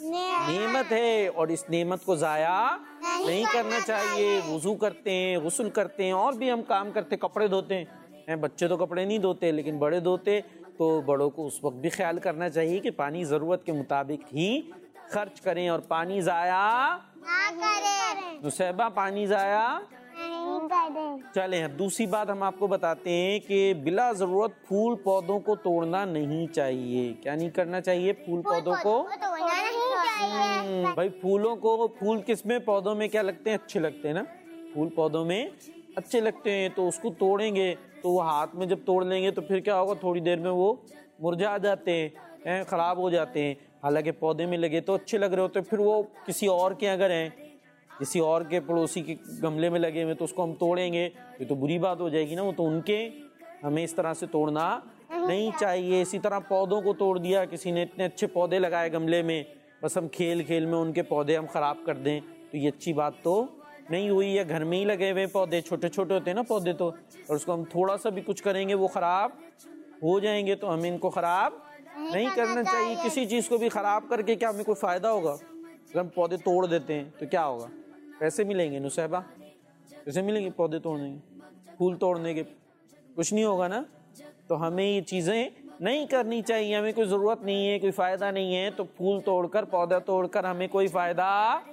नेमत है और इस नेमत को ज़ाया नहीं, नहीं करना चाहिए। वुजू करते हैं, गुस्ल करते हैं और भी हम काम करते, कपड़े धोते हैं। बच्चे तो कपड़े नहीं धोते लेकिन बड़े धोते, तो बड़ों को उस वक्त भी ख्याल करना चाहिए कि पानी ज़रूरत के मुताबिक ही खर्च करें और पानी ज़ाया ना करें। नुसैबा, पानी ज़ाया नहीं करें। चले। दूसरी बात हम आपको बताते हैं कि बिला ज़रूरत फूल पौधों को तोड़ना नहीं चाहिए। क्या नहीं करना चाहिए, फूल पौधों को तोड़ना नहीं चाहिए। भाई फूलों को, फूल किसमें, पौधों में क्या लगते हैं, अच्छे लगते हैं ना, फूल पौधों में अच्छे लगते हैं। तो उसको तोड़ेंगे तो वो हाथ में जब तोड़ लेंगे तो फिर क्या होगा, थोड़ी देर में वो मुरझा जाते हैं, ख़राब हो जाते हैं। हालांकि पौधे में लगे तो अच्छे लग रहे होते हैं, फिर वो किसी और के अगर हैं, किसी और के पड़ोसी के गमले में लगे हुए तो उसको हम तोड़ेंगे, ये तो बुरी बात हो जाएगी ना। वो तो उनके, हमें इस तरह से तोड़ना नहीं चाहिए। इसी तरह पौधों को तोड़ दिया, किसी ने इतने अच्छे पौधे लगाए गमले में, बस हम खेल खेल में उनके पौधे हम ख़राब कर दें, तो ये अच्छी बात तो नहीं हुई। या घर में ही लगे हुए पौधे, छोटे छोटे होते हैं ना पौधे, तो और उसको हम थोड़ा सा भी कुछ करेंगे वो ख़राब हो जाएंगे। तो हमें इनको ख़राब नहीं करना चाहिए। किसी चीज़ को भी ख़राब करके क्या हमें कोई फ़ायदा होगा? अगर हम पौधे तोड़ देते हैं तो क्या होगा, पैसे मिलेंगे नुसैबा, पैसे मिलेंगे पौधे तोड़ने के, फूल तोड़ने के, कुछ नहीं होगा ना। तो हमें ये चीज़ें नहीं करनी चाहिए। हमें कोई ज़रूरत नहीं है, कोई फ़ायदा नहीं है, तो फूल तोड़कर, पौधा तोड़कर हमें कोई फ़ायदा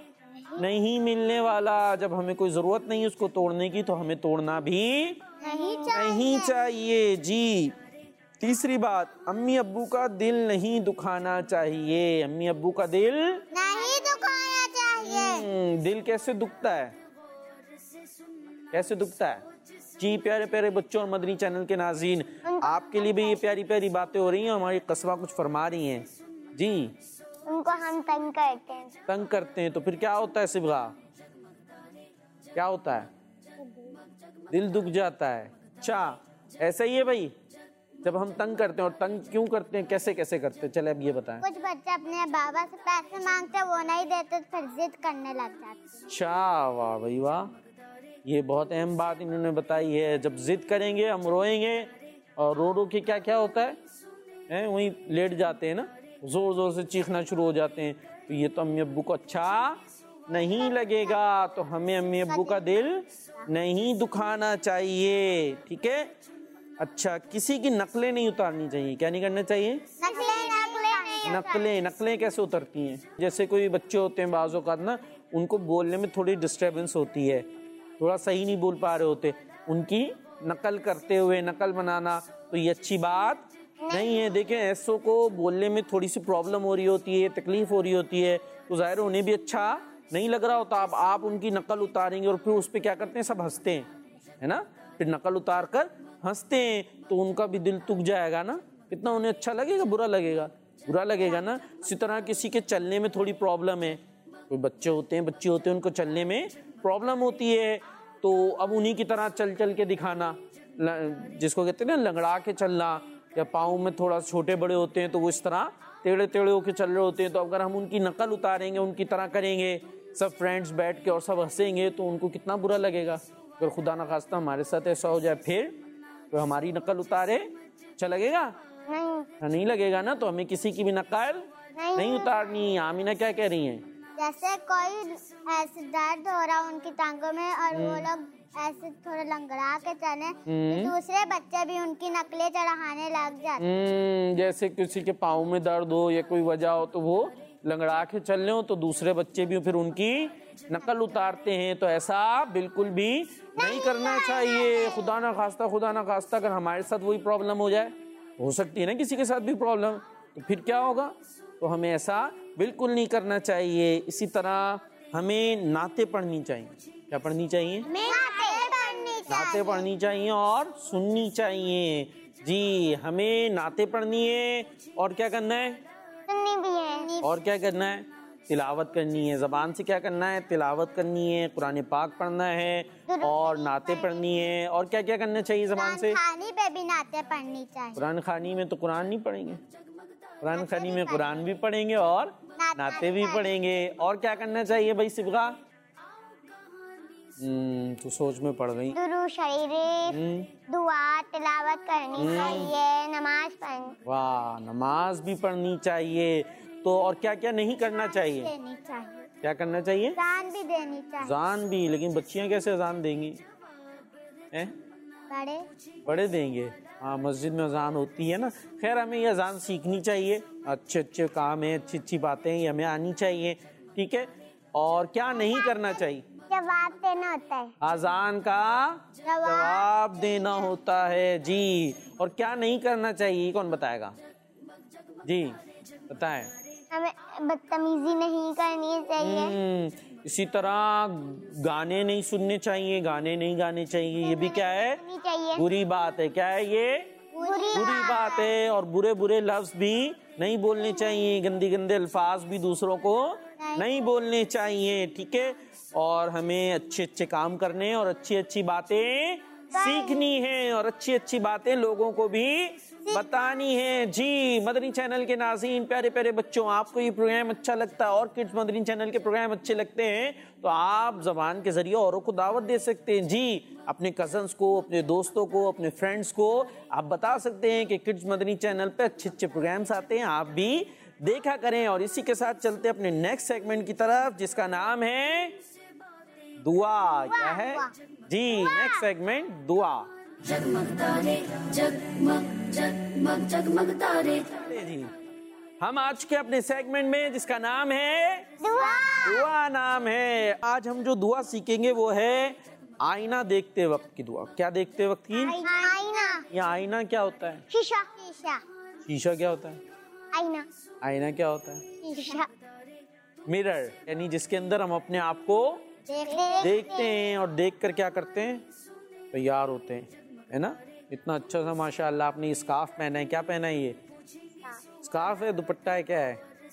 नहीं मिलने वाला। जब हमें कोई ज़रूरत नहीं है उसको तोड़ने की तो हमें तोड़ना भी नहीं नहीं चाहिए। जी, तीसरी बात, अम्मी अब्बू का दिल नहीं दुखाना चाहिए। अम्मी अब्बू का दिल नहीं दुखाना चाहिए। दिल कैसे दुखता है, कैसे दुखता है? जी प्यारे प्यारे बच्चों और मदनी चैनल के नाज़रीन, आपके लिए भी ये प्यारी प्यारी बातें हो रही हैं। हमारी कस्बा कुछ फरमा रही हैं। जी, उनको हम तंग करते हैं। तंग करते हैं तो फिर क्या होता है सिबगा, क्या होता है, दिल दुख जाता है। अच्छा, ऐसा ही है भाई, जब हम तंग करते हैं। और तंग क्यों करते हैं, कैसे कैसे करते हैं, चले अब ये बताएं। कुछ बच्चे अपने बाबा से पैसे मांगते हैं, वो नहीं देते तो फिर जिद करने लग जाते हैं। अच्छा, वाह भाई वाह, ये बहुत अहम बात इन्होंने बताई है। जब जिद करेंगे हम रोएंगे और रो रो के क्या क्या होता है, हैं वहीं लेट जाते हैं ना, जोर जोर से चीखना शुरू हो जाते हैं। तो ये तो अम्मी अब्बू को अच्छा नहीं लगेगा। तो हमें अम्मी अब्बू का दिल नहीं दुखाना चाहिए, ठीक है। अच्छा, किसी की नकलें नहीं उतारनी चाहिए। क्या नहीं करना चाहिए? नकलें नकलें नहीं नकलें नकलें कैसे उतरती हैं? जैसे कोई बच्चे होते हैं बाज़ औक़ात ना, उनको बोलने में थोड़ी डिस्टर्बेंस होती है, थोड़ा सही नहीं बोल पा रहे होते, उनकी नकल करते हुए नकल बनाना, तो ये अच्छी बात नहीं है। देखें, ऐसों को बोलने में थोड़ी सी प्रॉब्लम हो रही होती है, तकलीफ हो रही होती है, तो ज़ाहिर उन्हें भी अच्छा नहीं लग रहा होता। अब आप उनकी नकल उतारेंगे और फिर उस पर क्या करते हैं, सब हंसते हैं, है ना? फिर नकल उतार कर हंसते हैं तो उनका भी दिल तुक जाएगा ना, कितना उन्हें अच्छा लगेगा, बुरा लगेगा, बुरा लगेगा ना। इसी तरह किसी के चलने में थोड़ी प्रॉब्लम है, कोई बच्चे होते हैं बच्चे होते हैं उनको चलने में प्रॉब्लम होती है, तो अब उन्हीं की तरह चल चल के दिखाना, जिसको कहते हैं ना लंगड़ा के चलना, या पाँव में थोड़ा छोटे बड़े होते हैं तो वो इस तरह टेढ़े टेढ़े होके चल रहे होते हैं, तो अगर हम उनकी नकल उतारेंगे, उनकी तरह करेंगे, सब फ्रेंड्स बैठ के और सब हंसेंगे, तो उनको कितना बुरा लगेगा। अगर खुदा न खास्ता हमारे साथ ऐसा हो जाए फिर, तो हमारी नकल उतारे अच्छा लगेगा? नहीं नहीं लगेगा ना। तो हमें किसी की भी नकल नहीं, नहीं उतारनी। आमीना क्या कह रही हैं? जैसे कोई ऐसे दर्द हो रहा उनकी टांगों में और वो लोग ऐसे थोड़ा लंगड़ा के चले, तो दूसरे बच्चे भी उनकी नकलें चढ़ाने लग जाते हैं। जैसे किसी के पाँव में दर्द हो या कोई वजह हो तो वो लंगड़ा के चल रहे हो, तो दूसरे बच्चे भी फिर उनकी नकल उतारते हैं। तो ऐसा बिल्कुल भी नहीं करना चाहिए। खुदा ना खास्ता खुदा ना खास्ता अगर हमारे साथ वही प्रॉब्लम हो जाए, हो सकती है ना किसी के साथ भी प्रॉब्लम, तो फिर क्या होगा? तो हमें ऐसा बिल्कुल नहीं करना चाहिए। इसी तरह हमें नाते पढ़नी चाहिए। क्या पढ़नी चाहिए? नाते पढ़नी चाहिए और सुननी चाहिए। जी, हमें नाते पढ़नी है और क्या करना है? सुननी भी है। और क्या करना है? तिलावत करनी है। ज़बान से क्या करना है? तिलावत करनी है, कुरान पाक पढ़ना है और नाते पढ़नी है। और क्या क्या करना चाहिए ज़बान से? खानी पे भी नाते पढ़नी चाहिए। कुरान खानी में तो कुरान नहीं पढ़ेंगे, कुरान खानी में कुरान भी पढ़ेंगे और नाते भी पढ़ेंगे। और क्या करना चाहिए भाई सिबगा? हम्म तो सोच में पड़ गई। दुरूद शरीफ, दुआ, तिलावत करनी चाहिए, नमाज पढ़नी। वाह, नमाज भी पढ़नी चाहिए। तो और क्या क्या नहीं करना चाहिए? देनी चाहिए। क्या करना चाहिए? जान भी देनी चाहिए। जान भी, लेकिन बच्चियां कैसे अजान देंगी? हैं? बड़े बड़े देंगे। हाँ, मस्जिद में अजान होती है ना। खैर, हमें ये अजान सीखनी चाहिए, अच्छे अच्छे काम है, अच्छी अच्छी बातें हैं, हमें आनी चाहिए, ठीक है। और क्या नहीं करना चाहिए? जवाब देना होता है। अजान का जवाब देना होता है। जी, और क्या नहीं करना चाहिए कौन बताएगा? जी बताएं। हमें बदतमीजी नहीं करनी चाहिए। इसी तरह गाने नहीं सुनने चाहिए, गाने नहीं गाने चाहिए। ये भी क्या है? बुरी बात है। क्या है ये? बुरी, बुरी बात है। और बुरे बुरे लफ्ज भी नहीं बोलने चाहिए, गंदे गंदे अल्फाज भी दूसरों को नहीं, नहीं बोलने चाहिए, ठीक है। और हमें अच्छे अच्छे काम करने और अच्छी अच्छी बातें सीखनी है और अच्छी अच्छी बातें लोगों को भी बतानी है। जी, मदनी चैनल के नाज़रीन, प्यारे प्यारे बच्चों, आपको ये प्रोग्राम अच्छा लगता है और किड्स मदनी चैनल के प्रोग्राम अच्छे लगते हैं, तो आप ज़बान के ज़रिए औरों को दावत दे सकते हैं। जी, अपने कज़न्स को, अपने दोस्तों को, अपने फ्रेंड्स को आप बता सकते हैं कि किड्स मदनी चैनल पे अच्छे अच्छे प्रोग्राम्स आते हैं, आप भी देखा करें। और इसी के साथ चलते हैं अपने नेक्स्ट सेगमेंट की तरफ, जिसका नाम है दुआ। क्या है? जी, नेक्स्ट सेगमेंट दुआ। जगमग तारे, जगमग जगमग जगमग तारे। जी, हम आज के अपने सेगमेंट में, जिसका नाम है दुआ। दुआ नाम है। आज हम जो दुआ सीखेंगे वो है आईना देखते वक्त की दुआ। क्या देखते वक्त की? आईना। ये आईना क्या होता है? शीशा। शीशा। शीशा क्या होता है? आईना। आईना क्या होता है? शीशा। मिरर, यानी जिसके अंदर हम अपने आप को देखते, देखते हैं और देख कर क्या करते हैं? तैयार होते हैं, है ना। इतना अच्छा सा माशाअल्लाह आपने स्कार्फ पहना है। क्या पहना है? ये स्कार्फ है, दुपट्टा है, क्या है?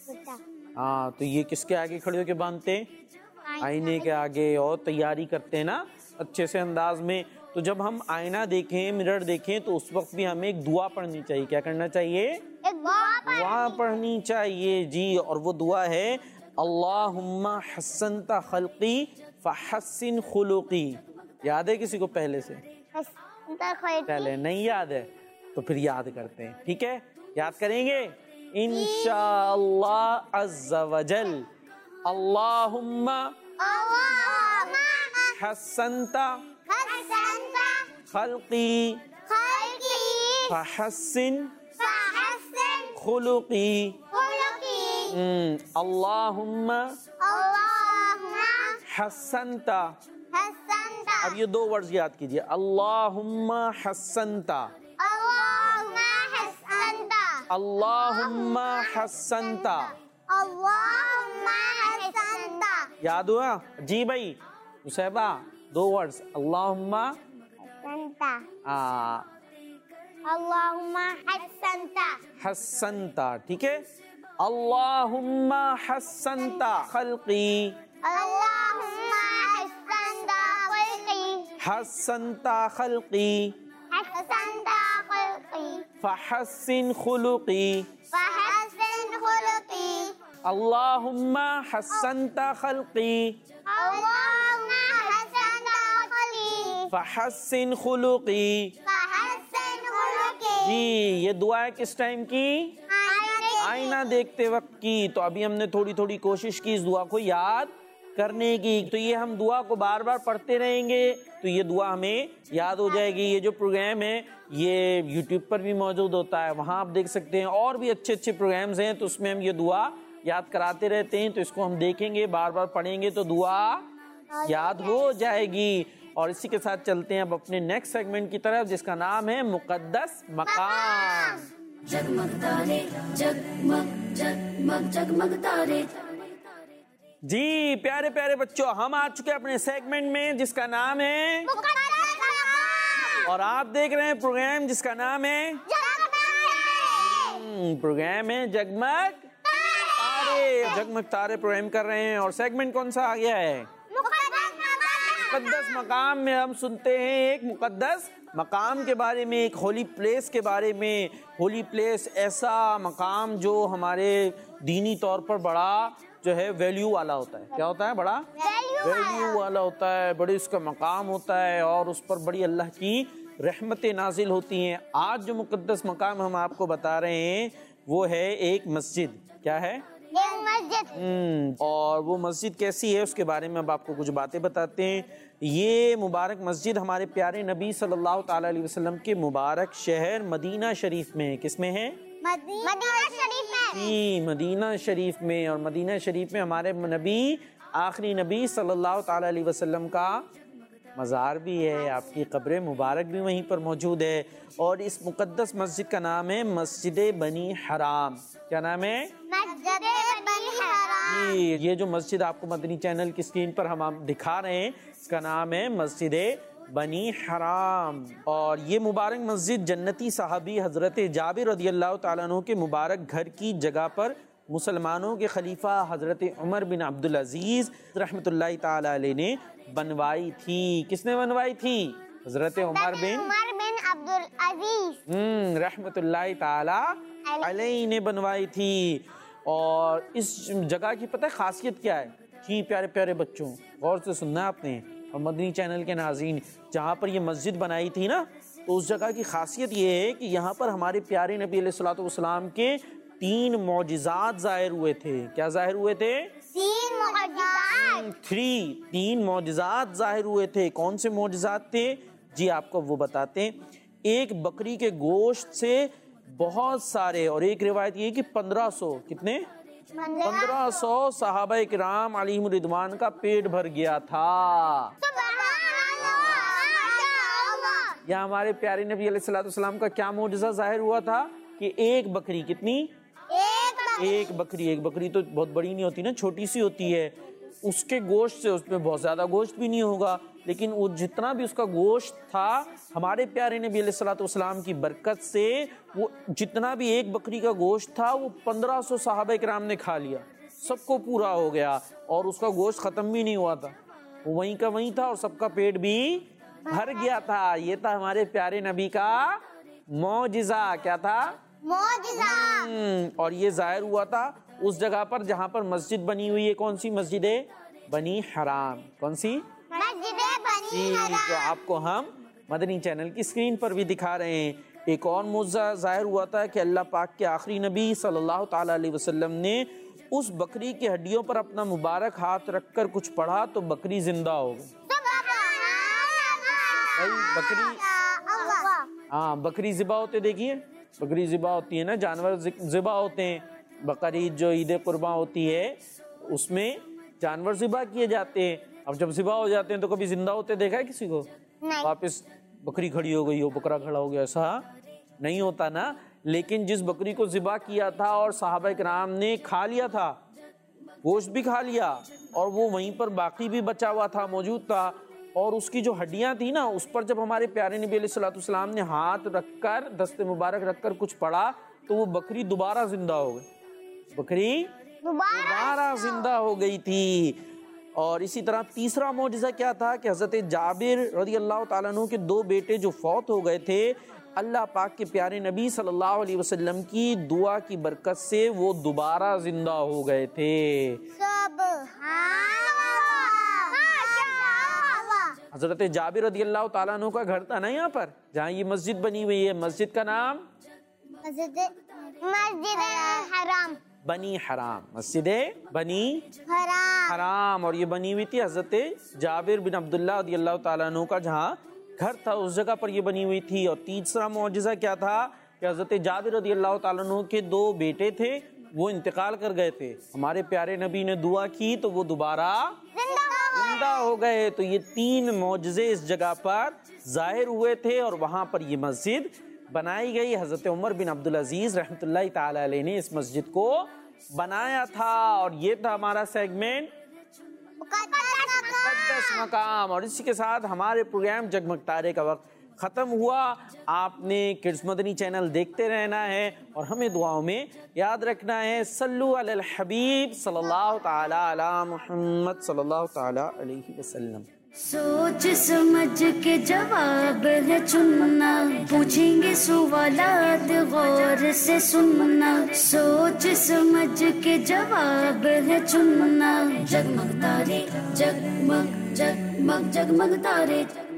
हाँ, तो ये किसके आगे खड़े होके बांधते हैं? आईने के आगे, और तैयारी करते हैं ना अच्छे से अंदाज में। तो जब हम आईना देखें, मिरर देखें, तो उस वक्त भी हमें एक दुआ पढ़नी चाहिए। क्या करना चाहिए? एक दुआ पढ़नी चाहिए। जी, और वो दुआ है अल्लाहुम्मा हस्सनता खल्की फहस्सिन खुलुकी। याद है किसी को पहले से? पहले नहीं याद है तो फिर याद करते हैं, ठीक है। याद करेंगे इंशाअल्लाह अज़्ज़ा वजल। अल्लाहुम्मा हस्सनता खल्की फहस्सिन फहस्सिन खुलुकी। खुलुकी। हम्म, अल्लाहुम्मा अल्लाहुम्मा हस्सनता। हस्सनता। अब ये दो वर्ड्स याद कीजिए, अल्लाहुम्मा हस्सनता, अल्लाहुम्मा हस्सनता। अल्लाहुम्मा हस्सनता। अल्लाहुम्मा हस्सनता। याद हुआ जी भाई? मुसैबा दो वर्ड्स, अल्लाहुम्मा हस्सनता। आ अल्लाहुम्मा हस्सनता। हस्सनता, ठीक है। अल्लाहुम्मा हस्सनता खल्की। अल्लाहुम्मा हस्सनता खल्की। हस्सनता खल्की हस्सनता खल्की। फहस्सिन खुलुकी। फहस्सिन खुलुकी। अल्लाहुम्मा हस्सनता खल्की अल्लाहुम्मा हस्सनता खल्की। फहस्सिन खुलुकी। फहस्सिन खुलुकी। जी, ये दुआ है किस टाइम की? आईना देखते वक्त की। तो अभी हमने थोड़ी थोड़ी कोशिश की इस दुआ को याद करने की, तो ये हम दुआ को बार बार पढ़ते रहेंगे तो ये दुआ हमें याद हो जाएगी। ये जो प्रोग्राम है ये यूट्यूब पर भी मौजूद होता है, वहाँ आप देख सकते हैं। और भी अच्छे अच्छे प्रोग्राम्स हैं तो उसमें हम ये दुआ याद कराते रहते हैं, तो इसको हम देखेंगे, बार बार पढ़ेंगे तो दुआ याद हो जाएगी। और इसी के साथ चलते हैं अब अपने नेक्स्ट सेगमेंट की तरफ, जिसका नाम है मुकद्दस मकाम। जगमग तारे जगमग जगमग जगमग तारे। जी प्यारे प्यारे बच्चों, हम आ चुके हैं अपने सेगमेंट में जिसका नाम है मुकद्दस मकाम। और आप देख रहे हैं प्रोग्राम जिसका नाम है जगमग तारे। हम्म, प्रोग्राम है जगमग तारे। जगमग तारे प्रोग्राम कर रहे हैं और सेगमेंट कौन सा आ गया है? मुकद्दस मकाम। मुकद्दस मकाम में हम सुनते हैं एक मुकद्दस मकाम के बारे में, एक होली प्लेस के बारे में। होली प्लेस ऐसा मकाम जो हमारे दीनी तौर पर बड़ा जो है वैल्यू वाला होता है। क्या होता है? बड़ा वैल्यू वाला होता है, बड़ी उसका मकाम होता है और उस पर बड़ी अल्लाह की रहमतें नाजिल होती हैं। आज जो मुकद्दस मकाम हम आपको बता रहे हैं वो है एक मस्जिद। क्या है? एक मस्जिद। हम्म, और वो मस्जिद कैसी है उसके बारे में अब आपको कुछ बातें बताते हैं। ये मुबारक मस्जिद हमारे प्यारे नबी सल्लल्लाहु ताला अलैहि वसल्लम के मुबारक शहर मदीना शरीफ में है। किसमें है? मदीना शरीफ में। जी, मदीना शरीफ में। और मदीना शरीफ में हमारे नबी आखिरी नबी सल्लल्लाहु ताला अलैहि वसल्लम का मज़ार भी है, आपकी कब्र मुबारक भी वहीं पर मौजूद है। और इस मुकद्दस मस्जिद का नाम है मस्जिद बनी हराम। क्या नाम है? मस्जिद बनी हराम। जी, ये जो मस्जिद आपको मदनी चैनल की स्क्रीन पर हम आप दिखा रहे हैं इसका नाम है मस्जिद बनी हराम। और ये मुबारक मस्जिद जन्नती साहबी हजरत जाबिर रदियल्लाहु ताला अन्हु के मुबारक घर की जगह पर मुसलमानों के खलीफा हजरत उमर बिन अब्दुल अजीज रहमतुल्लाहि ताला अलैह ने बनवाई थी। किसने बनवाई थी? हजरत उमर बिन उमर बिन अब्दुल अजीज हम्म रहमतुल्लाहि ताला अलैह ने बनवाई थी। और इस जगह की पता है खासियत क्या है? जी प्यारे प्यारे बच्चों, गौर से सुनना है आपने और मदनी चैनल के नाज़रीन, जहाँ पर ये मस्जिद बनाई थी ना, तो उस जगह की खासियत ये है कि यहाँ पर हमारे प्यारे नबी अलैहिस्सलातु वस्सलाम के तीन मौजिज़ात ज़ाहिर हुए थे। क्या ज़ाहिर हुए थे? तीन मौजिज़ात। थ्री तीन मौजिज़ात ज़ाहिर हुए थे। कौन से मौजिज़ात थे? जी आपको वो बताते हैं। एक बकरी के गोश्त से बहुत सारे, और एक रिवायत ये कि पंद्रह सौ कितने पंद्रह सौ सहाबा किराम अलैहिम रिदवान का पेट भर गया था। या हमारे प्यारे नबी अलैहिस्सलातु वस्सलाम का क्या मौजज़ा ज़ाहिर हुआ था कि एक बकरी कितनी एक एक बकरी एक बकरी तो बहुत बड़ी नहीं होती ना, छोटी सी होती है। उसके गोश्त से, उसमें बहुत ज्यादा गोश्त भी नहीं होगा, लेकिन वो जितना भी उसका गोश्त था हमारे प्यारे नबी अलैहिस्सलातु वस्सलाम की बरकत से वो जितना भी एक बकरी का गोश्त था वो पंद्रह सौ सहाबा किराम ने खा लिया, सबको पूरा हो गया और उसका गोश्त खत्म भी नहीं हुआ था, वो वहीं का वहीं था और सबका पेट भी भर गया था। ये था हमारे प्यारे नबी का मौजिज़ा। क्या था? मौजिज़ा। और ये जाहिर हुआ था उस जगह पर जहाँ पर मस्जिद बनी हुई है। कौन सी मस्जिद है? बनी हराम। कौन सी? मस्जिद बनी हराम, जो आपको हम मदनी चैनल की स्क्रीन पर भी दिखा रहे हैं। एक और मौजज़ा जाहिर हुआ था कि अल्लाह पाक के आखिरी नबी सल्लल्लाहु ताला अलैहि वसल्लम ने उस बकरी की हड्डियों पर अपना मुबारक हाथ रखकर कुछ पढ़ा तो बकरी जिंदा हो गई। भाई बकरी हाँ, बकरी ज़िबा होते देखिए, बकरी ज़िबा होती है ना, जानवर ज़िबा होते हैं। बकरीद जो ईद कुर्बान होती है उसमें जानवर ज़िबा किए जाते हैं। अब जब ज़िबा हो जाते हैं तो कभी जिंदा होते देखा है किसी को? वापस बकरी खड़ी हो गई हो, बकरा खड़ा हो गया, ऐसा नहीं होता ना। लेकिन जिस बकरी को ज़िबा किया था और सहाबा किराम ने खा लिया था, गोश्त भी खा लिया और वो वहीं पर बाकी भी बचा हुआ था, मौजूद था, और उसकी जो हड्डियां थी ना, उस पर जब हमारे प्यारे नबी अलैहिस्सलाम ने हाथ रखकर, दस्ते मुबारक रखकर कुछ पढ़ा तो वो बकरी दोबारा जिंदा हो गई। बकरी दोबारा जिंदा हो गई थी। और इसी तरह तीसरा मौजज़ा क्या था कि हज़रत जाबिर रज़ियल्लाहु ताला अन्हु के दो बेटे जो फौत हो गए थे, अल्लाह पाक के प्यारे नबी सल्लल्लाहु अलैहि वसल्लम की दुआ की बरकत से वो दोबारा जिंदा हो गए थे। हज़रत जाबिर रज़ियल्लाहु ताला अन्हु का घर था ना यहाँ पर, जहाँ ये मस्जिद बनी हुई है। मस्जिद का नाम मस्जिद हराम, बनी हराम, मस्जिद बनी हराम हराम। और ये बनी हुई थी हज़रत जाबिर बिन अब्दुल्लाह रज़ियल्लाहु ताला अन्हु का जहाँ घर था, उस जगह पर ये बनी हुई थी। और तीसरा मौजज़ा क्या था कि हज़रत जाबिर रज़ियल्लाहु ताला अन्हु के दो बेटे थे, वो इंतकाल कर गए थे। हमारे प्यारे नबी ने दुआ की तो वो दोबारा जिंदा हो गए। तो ये तीन मौजज़े इस जगह पर जाहिर हुए थे और वहाँ पर ये मस्जिद बनाई गई। हज़रत उमर बिन अब्दुल अजीज रहमतुल्लाहि ताला अलैहि ने इस मस्जिद को बनाया था। और ये था हमारा सेगमेंट मुक़द्दस मकाम। और इसी के साथ हमारे प्रोग्राम जगमग तारे का वक्त ख़त्म हुआ। आपने किड्स मदनी चैनल देखते रहना है और हमें दुआओं में याद रखना है। सल्लु अलल हबीब सल्लल्लाहु ताला अला मुहम्मद सल्लल्लाहु ताला अलैहि वसल्लम। सोच समझ के जवाब है चुनना, पूछेंगे सवालात गौर से सुनना। सोच समझ के जवाब है चुनना। जगमग तारे जगमग जगमग जगमग तारे।